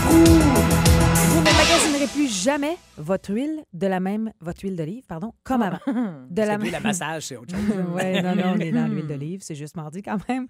Vous ne magasinerez plus jamais votre huile d'olive, comme avant. C'est plus la massage, c'est autre chose. Oui, non, on est dans l'huile d'olive, c'est juste mardi quand même.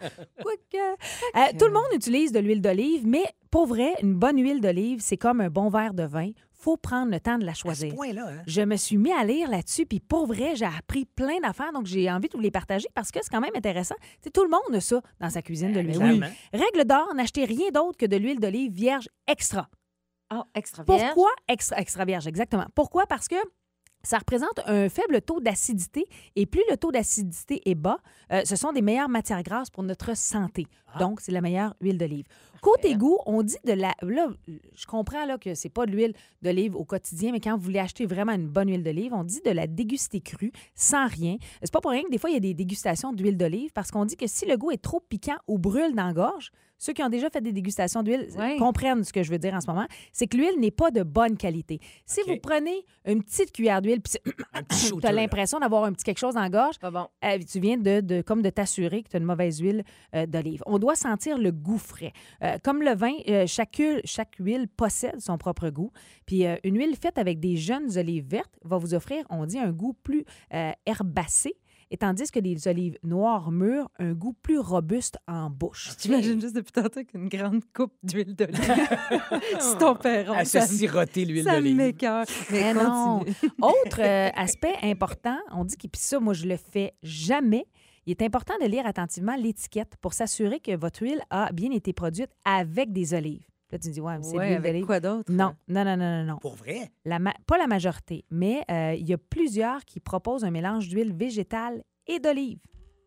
Tout le monde utilise de l'huile d'olive, mais pour vrai, une bonne huile d'olive, c'est comme un bon verre de vin. Faut prendre le temps de la choisir. À ce point-là, hein? Je me suis mis à lire là-dessus, puis pour vrai, j'ai appris plein d'affaires, donc j'ai envie de vous les partager parce que c'est quand même intéressant. T'sais, tout le monde a ça dans sa cuisine de l'huile d'olive. Règle d'or, n'achetez rien d'autre que de l'huile d'olive vierge extra. Ah, extra vierge. Pourquoi extra vierge, exactement? Pourquoi? Parce que ça représente un faible taux d'acidité et plus le taux d'acidité est bas, ce sont des meilleures matières grasses pour notre santé. Donc, c'est la meilleure huile d'olive. Côté goût, on dit de la... Là, je comprends là, que c'est pas de l'huile d'olive au quotidien, mais quand vous voulez acheter vraiment une bonne huile d'olive, on dit de la déguster crue, sans rien. C'est pas pour rien que des fois, il y a des dégustations d'huile d'olive parce qu'on dit que si le goût est trop piquant ou brûle dans la gorge, ceux qui ont déjà fait des dégustations d'huile comprennent ce que je veux dire en ce moment, c'est que l'huile n'est pas de bonne qualité. Si vous prenez une petite cuillère d'huile, puis tu as l'impression d'avoir un petit quelque chose dans la gorge, tu viens comme de t'assurer que tu as une mauvaise huile d'olive. On doit sentir le goût frais. Comme le vin, chaque huile possède son propre goût. Puis une huile faite avec des jeunes olives vertes va vous offrir, on dit, un goût plus herbacé. Et tandis que les olives noires mûres, un goût plus robuste en bouche. J'imagine juste depuis tantôt qu'une grande coupe d'huile d'olive. C'est ton perron. À se siroter l'huile d'olive. Ça m'écoeure. Mais non. Autre aspect important, on dit que, puis ça, moi, je le fais jamais. Il est important de lire attentivement l'étiquette pour s'assurer que votre huile a bien été produite avec des olives. Là, tu me dis, ouais, mais c'est l'huile avec d'olive. quoi d'autre? Non. Pour vrai? Pas la majorité, mais il y a plusieurs qui proposent un mélange d'huile végétale et d'olive.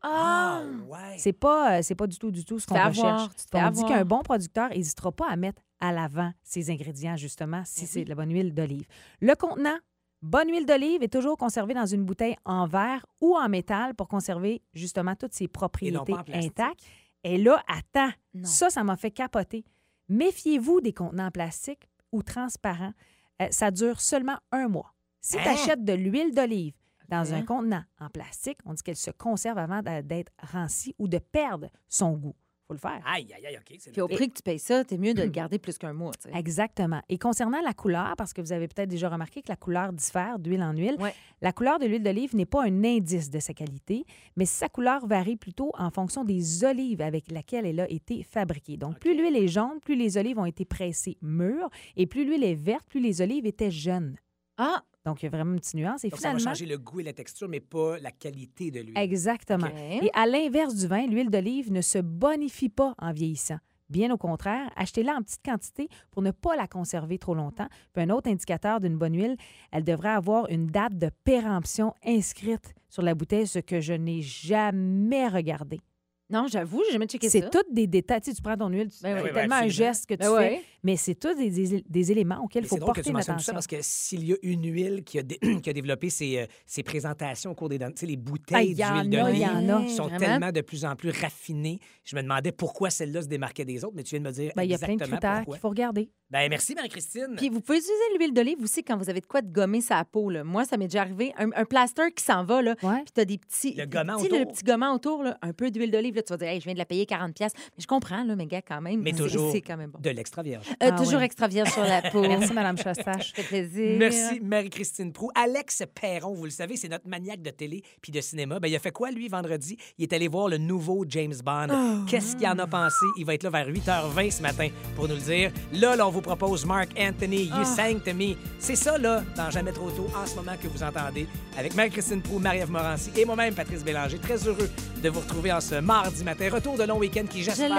Ah, ouais. C'est pas du tout ce qu'on recherche. On dit qu'un bon producteur n'hésitera pas à mettre à l'avant ses ingrédients, justement, si c'est de la bonne huile d'olive. Le contenant, bonne huile d'olive est toujours conservée dans une bouteille en verre ou en métal pour conserver, justement, toutes ses propriétés intactes. Et là, attends, ça m'a fait capoter. Méfiez-vous des contenants en plastique ou transparents. Ça dure seulement 1 mois. Si tu achètes de l'huile d'olive dans un contenant en plastique, on dit qu'elle se conserve avant d'être rancie ou de perdre son goût. Il faut le faire. Aïe, OK. Puis au prix que tu payes ça, t'es mieux de le garder plus qu'1 mois. T'sais. Exactement. Et concernant la couleur, parce que vous avez peut-être déjà remarqué que la couleur diffère d'huile en huile, la couleur de l'huile d'olive n'est pas un indice de sa qualité, mais sa couleur varie plutôt en fonction des olives avec lesquelles elle a été fabriquée. Donc, plus l'huile est jaune, plus les olives ont été pressées mûres, et plus l'huile est verte, plus les olives étaient jeunes. Ah! Donc, il y a vraiment une petite nuance. Et donc, finalement, ça va changer le goût et la texture, mais pas la qualité de l'huile. Exactement. Okay. Et à l'inverse du vin, l'huile d'olive ne se bonifie pas en vieillissant. Bien au contraire, achetez-la en petite quantité pour ne pas la conserver trop longtemps. Puis un autre indicateur d'une bonne huile, elle devrait avoir une date de péremption inscrite sur la bouteille, ce que je n'ai jamais regardé. Non, j'avoue, j'ai jamais checké ça. C'est tous des détails. Tu sais, tu prends ton huile, c'est tellement un geste que tu fais, mais c'est tous des éléments auxquels il faut porter notre attention. Ça parce que s'il y a une huile qui a développé ses présentations au cours des... Tu sais, les bouteilles d'huile d'olive sont tellement de plus en plus raffinées. Je me demandais pourquoi celle-là se démarquait des autres, mais tu viens de me dire il y a plein de critères qu'il faut regarder. Merci, Marie-Christine. Puis vous pouvez utiliser l'huile d'olive aussi quand vous avez de quoi de gommer sa peau. Là. Moi, ça m'est déjà arrivé. Un plaster qui s'en va, là, puis tu as des petits... Le petit gommant autour, là, un peu d'huile d'olive. Là, tu vas dire, hey, je viens de la payer 40$. Mais je comprends, là, mes gars, quand même. Mais toujours c'est quand même bon. de l'extra vierge. Toujours extra vierge sur la peau. Merci, Mme Chastache. Ça fait plaisir. Merci, Marie-Christine Proulx. Alex Perron, vous le savez, c'est notre maniaque de télé puis de cinéma. Il a fait quoi, lui, vendredi? Il est allé voir le nouveau James Bond. Qu'est-ce qu'il en a pensé? Il va être là vers 8h20 ce matin pour nous le dire. Là, on vous propose Mark Anthony, You Sang to Me. C'est ça, là, dans Jamais trop tôt, en ce moment que vous entendez, avec Marie-Christine Proulx, Marie-Ève Morancy et moi-même, Patrice Bélanger. Très heureux de vous retrouver en ce mardi matin. Retour de long week-end qui, j'espère,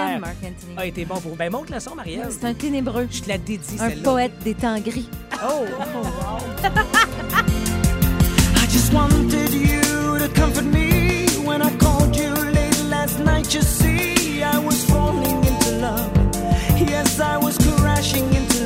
a été bon pour vous. Montre le son, Marie-Ève. C'est un ténébreux. Je te la dédie, un celle-là. Poète des temps gris. Oh! I just want to